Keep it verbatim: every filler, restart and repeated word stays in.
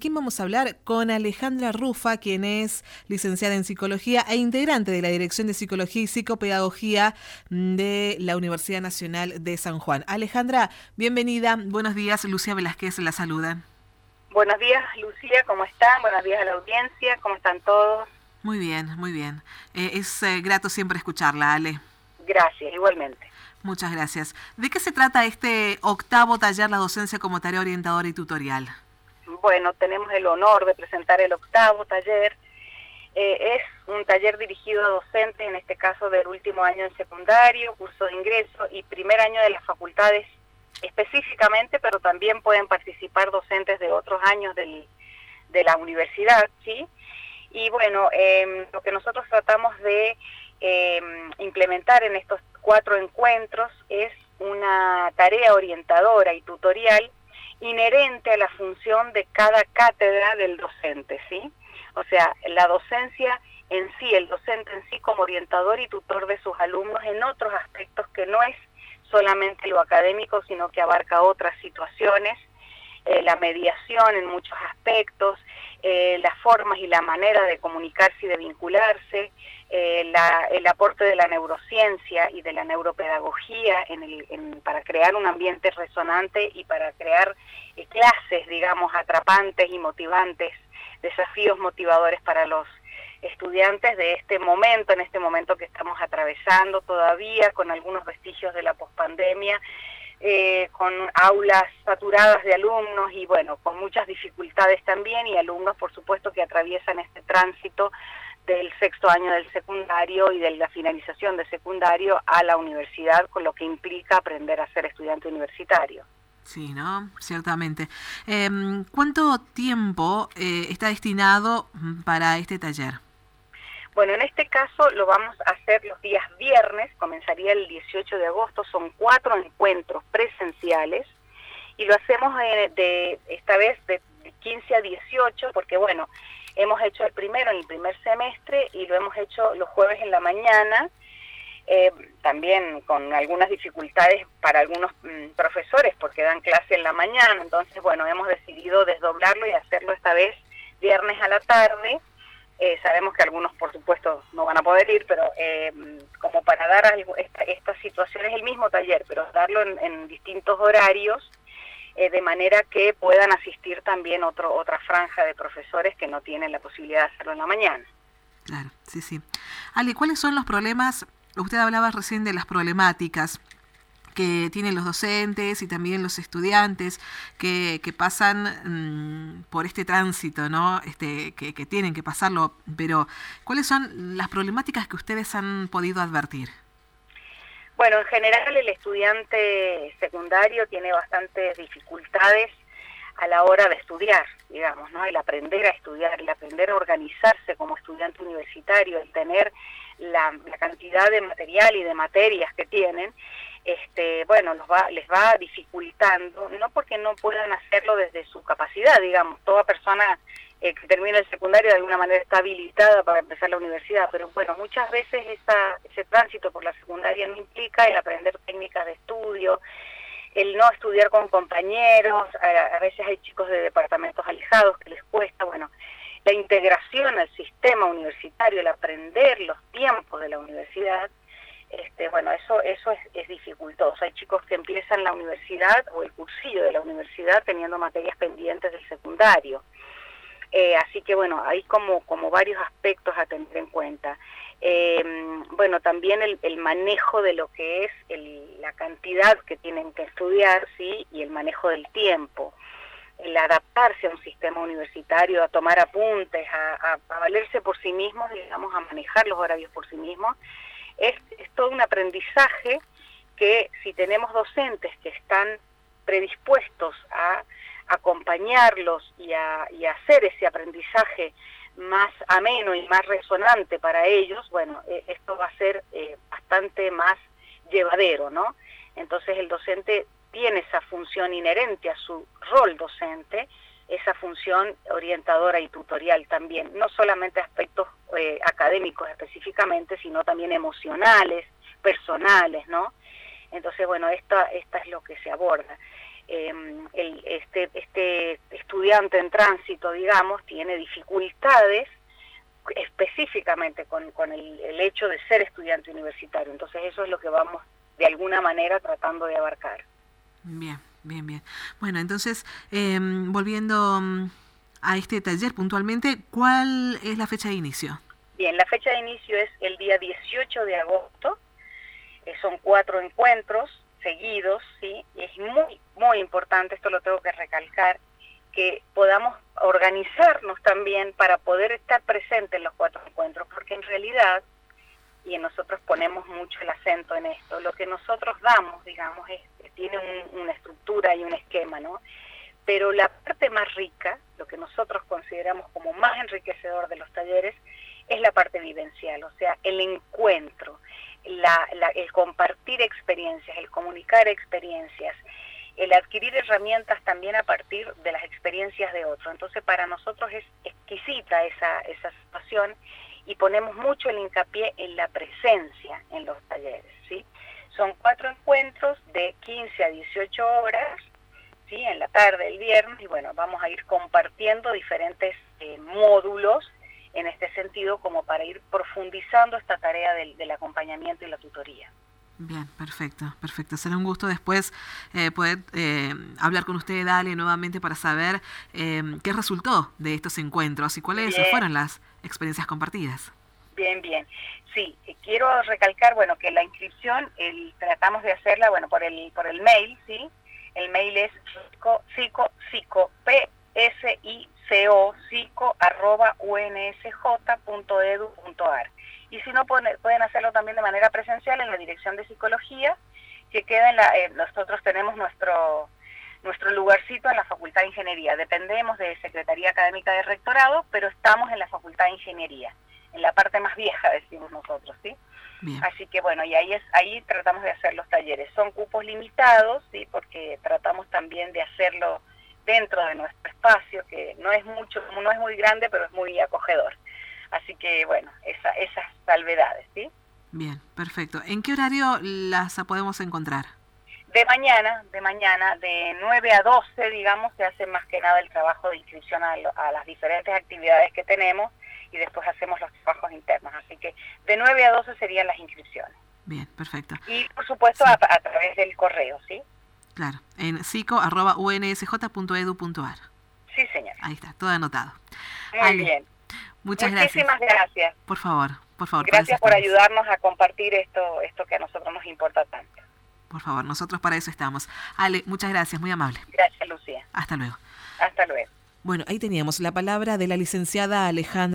quién vamos a hablar? Con Alejandra Rufa, quien es licenciada en Psicología e integrante de la Dirección de Psicología y Psicopedagogía de la Universidad Nacional de San Juan. Alejandra, bienvenida. Buenos días. Lucía Velázquez la saluda. Buenos días, Lucía. ¿Cómo están? Buenos días a la audiencia. ¿Cómo están todos? Muy bien, muy bien. Eh, es eh, grato siempre escucharla, Ale. Gracias, igualmente. Muchas gracias. ¿De qué se trata este octavo taller La docencia como tarea orientadora y tutorial? Bueno, tenemos el honor de presentar el octavo taller. Eh, es un taller dirigido a docentes, en este caso del último año en secundario, curso de ingreso y primer año de las facultades específicamente, pero también pueden participar docentes de otros años del, de la universidad, ¿sí? Y bueno, eh, lo que nosotros tratamos de eh, implementar en estos cuatro encuentros es una tarea orientadora y tutorial inherente a la función de cada cátedra del docente, ¿sí? O sea, la docencia en sí, el docente en sí como orientador y tutor de sus alumnos en otros aspectos que no es solamente lo académico, sino que abarca otras situaciones, eh, la mediación en muchos aspectos, eh, las formas y la manera de comunicarse y de vincularse, eh, la, el aporte de la neurociencia y de la neuropedagogía en el, en, para crear un ambiente resonante y para crear eh, clases, digamos, atrapantes y motivantes, desafíos motivadores para los estudiantes de este momento, en este momento que estamos atravesando todavía, con algunos vestigios de la pospandemia, eh, con aulas saturadas de alumnos y bueno, con muchas dificultades también, y alumnos por supuesto que atraviesan este tránsito del sexto año del secundario y de la finalización de secundario a la universidad, con lo que implica aprender a ser estudiante universitario. Sí, ¿no? Ciertamente. Eh, ¿Cuánto tiempo eh, está destinado para este taller? Bueno, en este caso lo vamos a hacer los días viernes, comenzaría el dieciocho de agosto, son cuatro encuentros presenciales y lo hacemos de, de esta vez de quince a dieciocho, porque bueno, hemos hecho el primero en el primer semestre y lo hemos hecho los jueves en la mañana, eh, también con algunas dificultades para algunos mm, profesores porque dan clase en la mañana, entonces bueno, hemos decidido desdoblarlo y hacerlo esta vez viernes a la tarde. Eh, sabemos que algunos, por supuesto, no van a poder ir, pero eh, como para dar algo, esta, esta situación es el mismo taller, pero darlo en, en distintos horarios, eh, de manera que puedan asistir también otro, otra franja de profesores que no tienen la posibilidad de hacerlo en la mañana. Claro, sí, sí. Ale, ¿cuáles son los problemas? Usted hablaba recién de las problemáticas que tienen los docentes y también los estudiantes que, que pasan mmm, por este tránsito, ¿no? Este, que, que tienen que pasarlo, pero ¿cuáles son las problemáticas que ustedes han podido advertir? Bueno, en general el estudiante secundario tiene bastantes dificultades a la hora de estudiar, digamos, ¿no? El aprender a estudiar, el aprender a organizarse como estudiante universitario, el tener la, la cantidad de material y de materias que tienen, este, bueno, los va, les va dificultando, no porque no puedan hacerlo desde su capacidad, digamos, toda persona eh, que termina el secundario de alguna manera está habilitada para empezar la universidad, pero bueno, muchas veces esa, ese tránsito por la secundaria no implica el aprender técnicas de estudio, el no estudiar con compañeros, a, a veces hay chicos de departamentos alejados que les cuesta, bueno, la integración al sistema universitario, el aprender los tiempos de la universidad. Este, bueno, eso eso es, es dificultoso. Hay chicos que empiezan la universidad o el cursillo de la universidad teniendo materias pendientes del secundario. Eh, así que bueno, hay como, como varios aspectos a tener en cuenta. Eh, bueno, también el, el manejo de lo que es el, la cantidad que tienen que estudiar, ¿sí? Y el manejo del tiempo. El adaptarse a un sistema universitario, a tomar apuntes, a, a, a valerse por sí mismos, digamos, a manejar los horarios por sí mismos. Es, es todo un aprendizaje que si tenemos docentes que están predispuestos a acompañarlos y a, y a hacer ese aprendizaje más ameno y más resonante para ellos, bueno, eh, esto va a ser eh, bastante más llevadero, ¿no? Entonces el docente tiene esa función inherente a su rol docente, esa función orientadora y tutorial también, no solamente aspectos eh, académicos específicamente, sino también emocionales, personales, ¿no? Entonces, bueno, esta, esta es lo que se aborda. eh, el, este, este estudiante en tránsito, digamos, tiene dificultades específicamente con, con el, el hecho de ser estudiante universitario. Entonces eso es lo que vamos de alguna manera tratando de abarcar. Bien, bien, bien. Bueno, entonces, eh, volviendo a este taller puntualmente, ¿cuál es la fecha de inicio? Bien, la fecha de inicio es el día dieciocho de agosto, eh, son cuatro encuentros seguidos, ¿sí? Y es muy, muy importante, esto lo tengo que recalcar, que podamos organizarnos también para poder estar presentes en los cuatro encuentros, porque en realidad, y nosotros ponemos mucho el acento en esto, lo que nosotros damos, digamos, es, tiene un, una estructura y un esquema, ¿no? Pero la parte más rica, lo que nosotros consideramos como más enriquecedor de los talleres, es la parte vivencial, o sea, el encuentro, la, la, el compartir experiencias, el comunicar experiencias, el adquirir herramientas también a partir de las experiencias de otros. Entonces para nosotros es exquisita esa, esa situación y ponemos mucho el hincapié en la presencia en los talleres, ¿sí? Son cuatro encuentros de quince a dieciocho horas, ¿sí? En la tarde, el viernes, y bueno, vamos a ir compartiendo diferentes eh, módulos en este sentido como para ir profundizando esta tarea del, del acompañamiento y la tutoría. Bien, perfecto, perfecto. Será un gusto después eh, poder eh, hablar con usted, Dale, nuevamente para saber eh, qué resultó de estos encuentros y cuáles bien. fueron las experiencias compartidas. Bien, bien. Sí, quiero recalcar, bueno, que la inscripción el, tratamos de hacerla, bueno, por el por el mail, ¿sí? El mail es psico, psico, psico, p s i c o, psico, arroba, u n s j punto e d u punto a r. Y si no, pueden, pueden hacerlo también de manera presencial en la Dirección de Psicología, que queda en la, eh, nosotros tenemos nuestro nuestro lugarcito en la Facultad de Ingeniería. Dependemos de Secretaría Académica de Rectorado, pero estamos en la Facultad de Ingeniería, en la parte más vieja, decimos nosotros, ¿sí? Bien. Así que bueno, y ahí es ahí tratamos de hacer los talleres. Son cupos limitados, ¿sí? Porque tratamos también de hacerlo dentro de nuestro espacio, que no es mucho, no es muy grande, pero es muy acogedor. Así que, bueno, esa, esas salvedades, ¿sí? Bien, perfecto. ¿En qué horario las podemos encontrar? De mañana, de mañana, de nueve a doce, digamos, se hace más que nada el trabajo de inscripción a, a las diferentes actividades que tenemos y después hacemos los trabajos internos. Así que de nueve a doce serían las inscripciones. Bien, perfecto. Y, por supuesto, sí. a, a través del correo, ¿sí? Claro, en psico arroba u n s j punto e d u punto a r. Sí, señor. Ahí está, todo anotado. Muy Ale, bien. Muchas Muchísimas gracias. gracias. Por favor, por favor. Gracias por ayudarnos a compartir esto, esto que a nosotros nos importa tanto. Por favor, nosotros para eso estamos. Ale, muchas gracias, muy amable. Gracias, Lucía. Hasta luego. Hasta luego. Bueno, ahí teníamos la palabra de la licenciada Alejandra.